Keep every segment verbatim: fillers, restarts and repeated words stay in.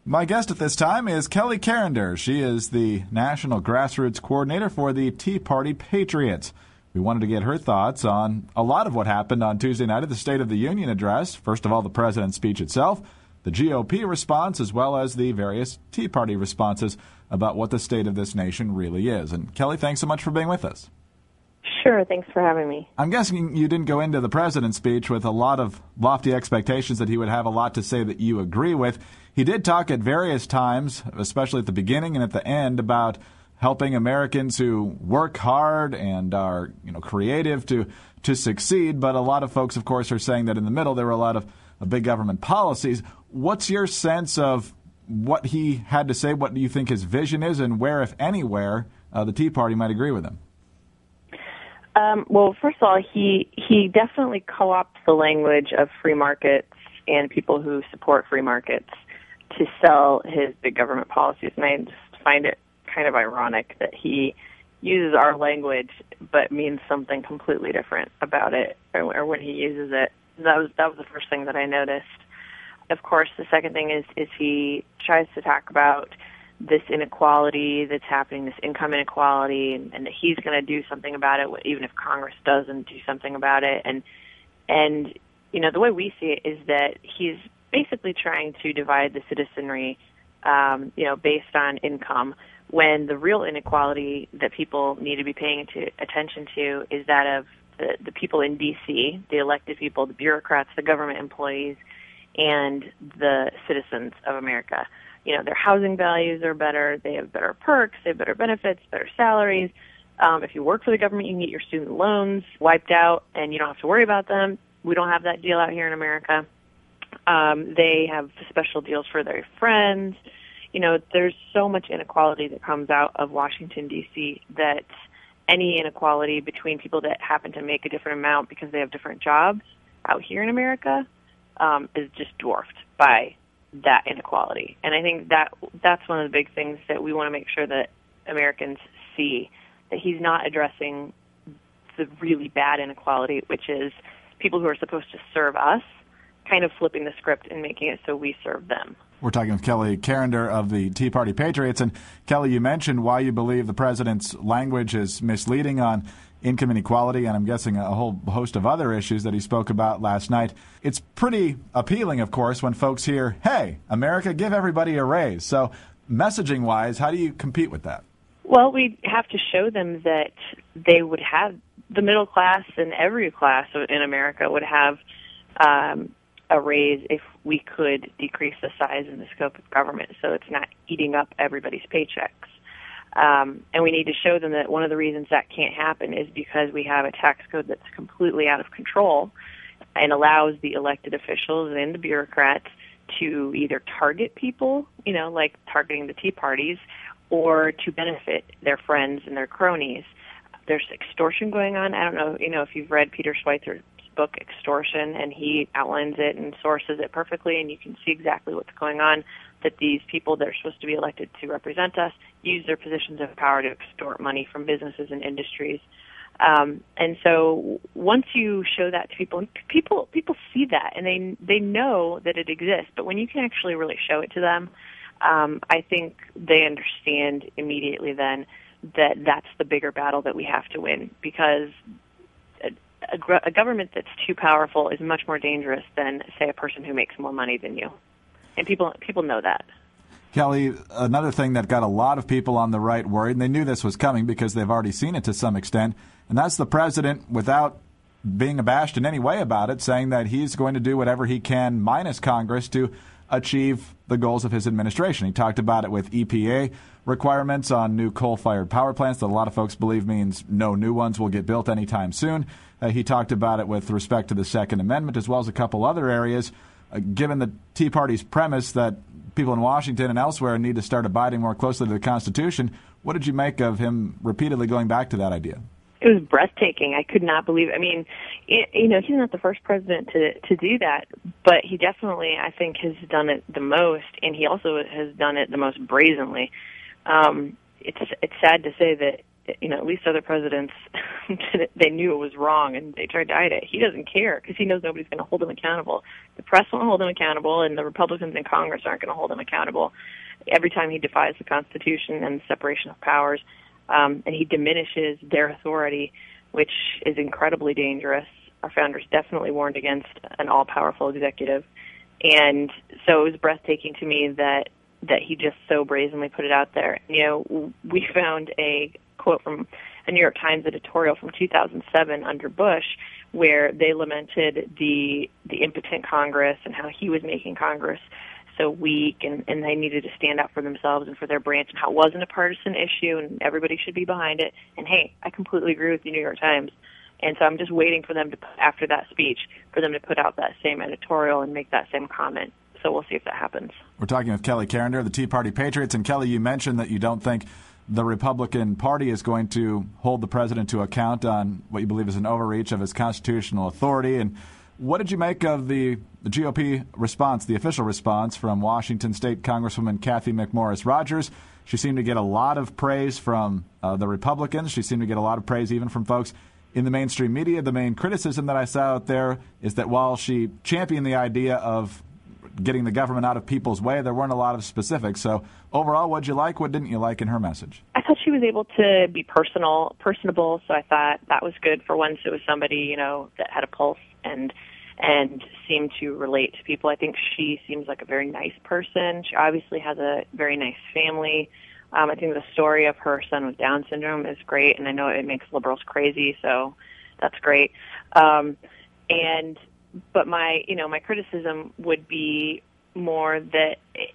My guest at this time is Kelly Carender. She is the National Grassroots Coordinator for the Tea Party Patriots. We wanted to get her thoughts on a lot of what happened on Tuesday night at the State of the Union address. First of all, the president's speech itself, the G O P response, as well as the various Tea Party responses about what the state of this nation really is. And Kelly, thanks so much for being with us. Sure, thanks for having me. I'm guessing you didn't go into the president's speech with a lot of lofty expectations that he would have a lot to say that you agree with. He did talk at various times, especially at the beginning and at the end, about helping Americans who work hard and are, you know, creative to to succeed. But a lot of folks, of course, are saying that in the middle there were a lot of, of big government policies. What's your sense of what he had to say? What do you think his vision is, and where, if anywhere, uh, the Tea Party might agree with him? Um, well, first of all, he he definitely co-opts the language of free markets and people who support free markets to sell his big government policies. And I just find it kind of ironic that he uses our language but means something completely different about it, or, or when he uses it. That was that was the first thing that I noticed. Of course, the second thing is is he tries to talk about this inequality that's happening, this income inequality, and, and that he's going to do something about it, even if Congress doesn't do something about it. And, and you know, the way we see it is that he's basically trying to divide the citizenry, um, you know, based on income, when the real inequality that people need to be paying to, attention to is that of the, the people in D C, the elected people, the bureaucrats, the government employees, and the citizens of America. You know, their housing values are better, they have better perks, they have better benefits, better salaries. Um, if you work for the government, you can get your student loans wiped out and you don't have to worry about them. We don't have that deal out here in America. Um, they have special deals for their friends. You know, there's so much inequality that comes out of Washington, D C that any inequality between people that happen to make a different amount because they have different jobs out here in America um, is just dwarfed by that inequality. And I think that that's one of the big things that we want to make sure that Americans see, that he's not addressing the really bad inequality, which is people who are supposed to serve us kind of flipping the script and making it so we serve them. We're talking with Kelly Carender of the Tea Party Patriots. And Kelly, you mentioned why you believe the president's language is misleading on income inequality, and I'm guessing a whole host of other issues that he spoke about last night. It's pretty appealing, of course, when folks hear, hey, America, give everybody a raise. So messaging-wise, how do you compete with that? Well, we have to show them that they would have, the middle class and every class in America would have um, a raise if we could decrease the size and the scope of government so it's not eating up everybody's paychecks. Um, and we need to show them that one of the reasons that can't happen is because we have a tax code that's completely out of control and allows the elected officials and the bureaucrats to either target people, you know, like targeting the Tea Parties, or to benefit their friends and their cronies. There's extortion going on. I don't know, you know, if you've read Peter Schweizer's book, Extortion, and he outlines it and sources it perfectly, and you can see exactly what's going on, that these people that are supposed to be elected to represent us use their positions of power to extort money from businesses and industries. Um, and so once you show that to people, people people see that, and they they know that it exists. But when you can actually really show it to them, um, I think they understand immediately then that that's the bigger battle that we have to win, because a, a, a government that's too powerful is much more dangerous than, say, a person who makes more money than you. And people people know that. Kelly, another thing that got a lot of people on the right worried, and they knew this was coming because they've already seen it to some extent, and that's the president, without being abashed in any way about it, saying that he's going to do whatever he can, minus Congress, to achieve the goals of his administration. He talked about it with E P A requirements on new coal-fired power plants that a lot of folks believe means no new ones will get built anytime soon. Uh, he talked about it with respect to the Second Amendment, as well as a couple other areas. Uh, given the Tea Party's premise that people in Washington and elsewhere need to start abiding more closely to the Constitution, what did you make of him repeatedly going back to that idea? It was breathtaking. I could not believe. I mean, it, you know, he's not the first president to to do that, but he definitely, I think, has done it the most, and he also has done it the most brazenly. Um, it's it's sad to say that you know, at least other presidents, they knew it was wrong and they tried to hide it. He doesn't care because he knows nobody's going to hold him accountable. The press won't hold him accountable, and the Republicans in Congress aren't going to hold him accountable every time he defies the Constitution and the separation of powers, um, and he diminishes their authority, which is incredibly dangerous. Our founders definitely warned against an all-powerful executive. And so it was breathtaking to me that that he just so brazenly put it out there. You know, we found a quote from a New York Times editorial from two thousand seven under Bush where they lamented the the impotent Congress and how he was making Congress so weak, and, and they needed to stand up for themselves and for their branch, and how it wasn't a partisan issue and everybody should be behind it. And hey, I completely agree with the New York Times. And so I'm just waiting for them to, after that speech, for them to put out that same editorial and make that same comment. So we'll see if that happens. We're talking with Kelly Carrender, the Tea Party Patriots. And Kelly, you mentioned that you don't think the Republican Party is going to hold the president to account on what you believe is an overreach of his constitutional authority. And what did you make of the, the G O P response, the official response from Washington State Congresswoman Cathy McMorris Rodgers? She seemed to get a lot of praise from uh, the Republicans. She seemed to get a lot of praise even from folks in the mainstream media. The main criticism that I saw out there is that while she championed the idea of getting the government out of people's way, there weren't a lot of specifics. So overall, what did you like? What didn't you like in her message? I thought she was able to be personal, personable. So I thought that was good. For once, it was somebody, you know, that had a pulse and and seemed to relate to people. I think she seems like a very nice person. She obviously has a very nice family. Um, I think the story of her son with Down syndrome is great, and I know it makes liberals crazy, so that's great. Um, and but my, you know, my criticism would be more that it,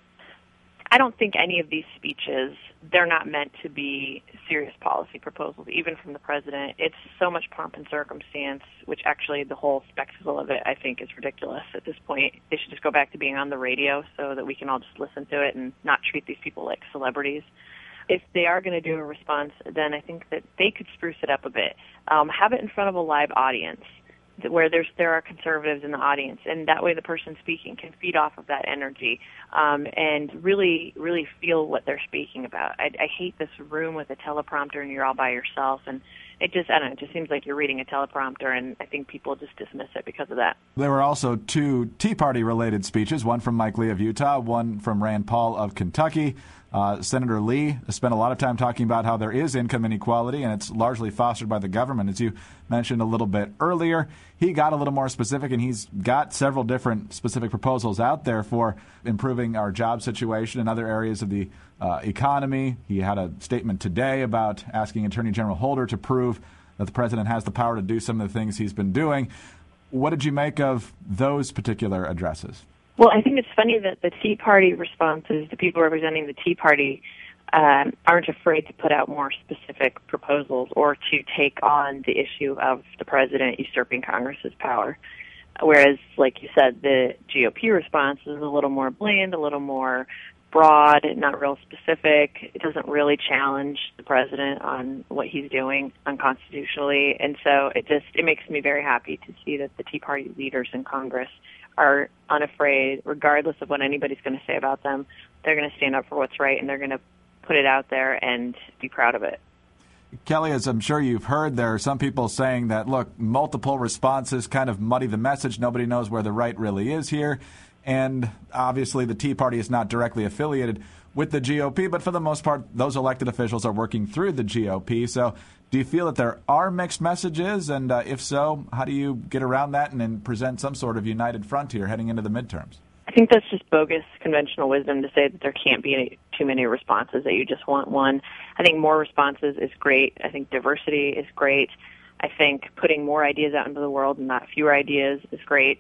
I don't think any of these speeches, they're not meant to be serious policy proposals, even from the president. It's so much pomp and circumstance, which actually the whole spectacle of it, I think, is ridiculous at this point. They should just go back to being on the radio so that we can all just listen to it and not treat these people like celebrities. If they are going to do a response, then I think that they could spruce it up a bit. Um, have it in front of a live audience where there's there are conservatives in the audience, and that way the person speaking can feed off of that energy um, and really, really feel what they're speaking about. I, I hate this room with a teleprompter and you're all by yourself, and it just, I don't know, it just seems like you're reading a teleprompter, and I think people just dismiss it because of that. There were also two Tea Party-related speeches, one from Mike Lee of Utah, one from Rand Paul of Kentucky. Uh, Senator Lee spent a lot of time talking about how there is income inequality, and it's largely fostered by the government, as you mentioned a little bit earlier. He got a little more specific, and he's got several different specific proposals out there for improving our job situation in other areas of the uh, economy. He had a statement today about asking Attorney General Holder to prove that the president has the power to do some of the things he's been doing. What did you make of those particular addresses? Well, I think it's funny that the Tea Party responses, the people representing the Tea Party, um, aren't afraid to put out more specific proposals or to take on the issue of the president usurping Congress's power. Whereas, like you said, the G O P response is a little more bland, a little more broad, not real specific. It doesn't really challenge the president on what he's doing unconstitutionally. And so it just, it makes me very happy to see that the Tea Party leaders in Congress are unafraid, regardless of what anybody's going to say about them. They're going to stand up for what's right, and they're going to put it out there and be proud of it. Kelly, as I'm sure you've heard, there are some people saying that, look, multiple responses kind of muddy the message. Nobody knows where the right really is here. And obviously the Tea Party is not directly affiliated with the G O P, but for the most part, those elected officials are working through the G O P. So do you feel that there are mixed messages? And uh, if so, how do you get around that and then present some sort of united front here heading into the midterms? I think that's just bogus conventional wisdom to say that there can't be any, too many responses, that you just want one. I think more responses is great. I think diversity is great. I think putting more ideas out into the world and not fewer ideas is great.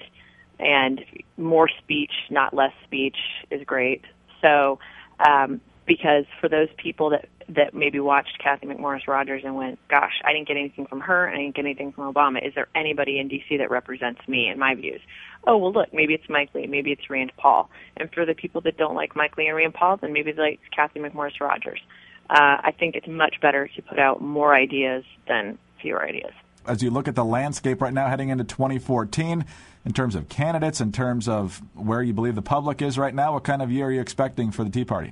And more speech, not less speech, is great. So, um, because for those people that, that maybe watched Cathy McMorris Rodgers and went, gosh, I didn't get anything from her, I didn't get anything from Obama, is there anybody in D C that represents me and my views? Oh, well, look, maybe it's Mike Lee, maybe it's Rand Paul. And for the people that don't like Mike Lee and Rand Paul, then maybe they like Cathy McMorris Rodgers. Uh, I think it's much better to put out more ideas than fewer ideas. As you look at the landscape right now heading into twenty fourteen, in terms of candidates, in terms of where you believe the public is right now, what kind of year are you expecting for the Tea Party?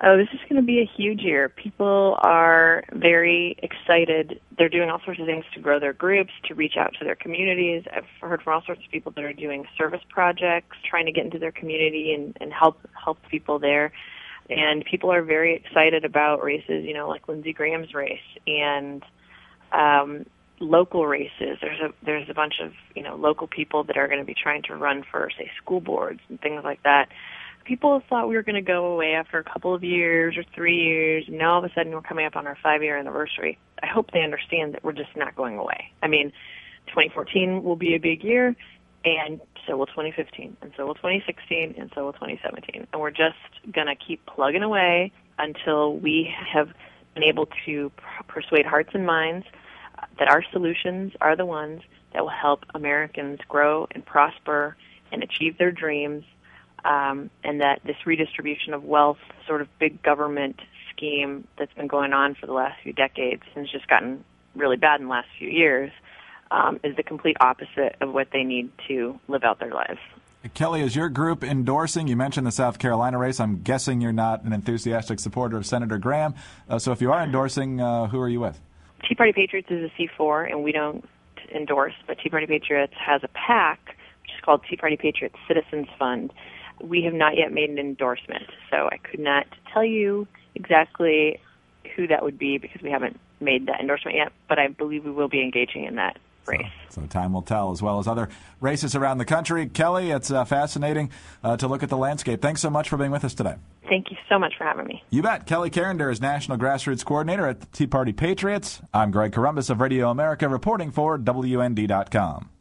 Oh, this is going to be a huge year. People are very excited. They're doing all sorts of things to grow their groups, to reach out to their communities. I've heard from all sorts of people that are doing service projects, trying to get into their community and, and help help people there. And people are very excited about races, you know, like Lindsey Graham's race and um, local races. There's a there's a bunch of, you know, local people that are going to be trying to run for, say, school boards and things like that. People thought we were going to go away after a couple of years or three years, and now all of a sudden we're coming up on our five-year anniversary. I hope they understand that we're just not going away. I mean, twenty fourteen will be a big year, and so will twenty fifteen, and so will twenty sixteen, and so will twenty seventeen. And we're just going to keep plugging away until we have been able to persuade hearts and minds that our solutions are the ones that will help Americans grow and prosper and achieve their dreams. Um, and that this redistribution of wealth, sort of big government scheme that's been going on for the last few decades and has just gotten really bad in the last few years, um, is the complete opposite of what they need to live out their lives. Kelly, is your group endorsing? You mentioned the South Carolina race. I'm guessing you're not an enthusiastic supporter of Senator Graham. Uh, so if you are endorsing, uh, who are you with? Tea Party Patriots is a C four, and we don't endorse, but Tea Party Patriots has a PAC, which is called Tea Party Patriots Citizens Fund. We have not yet made an endorsement, so I could not tell you exactly who that would be because we haven't made that endorsement yet, but I believe we will be engaging in that race. So, so time will tell, as well as other races around the country. Kelly, it's uh, fascinating uh, to look at the landscape. Thanks so much for being with us today. Thank you so much for having me. You bet. Kelly Carrender is National Grassroots Coordinator at the Tea Party Patriots. I'm Greg Corombos of Radio America, reporting for W N D dot com.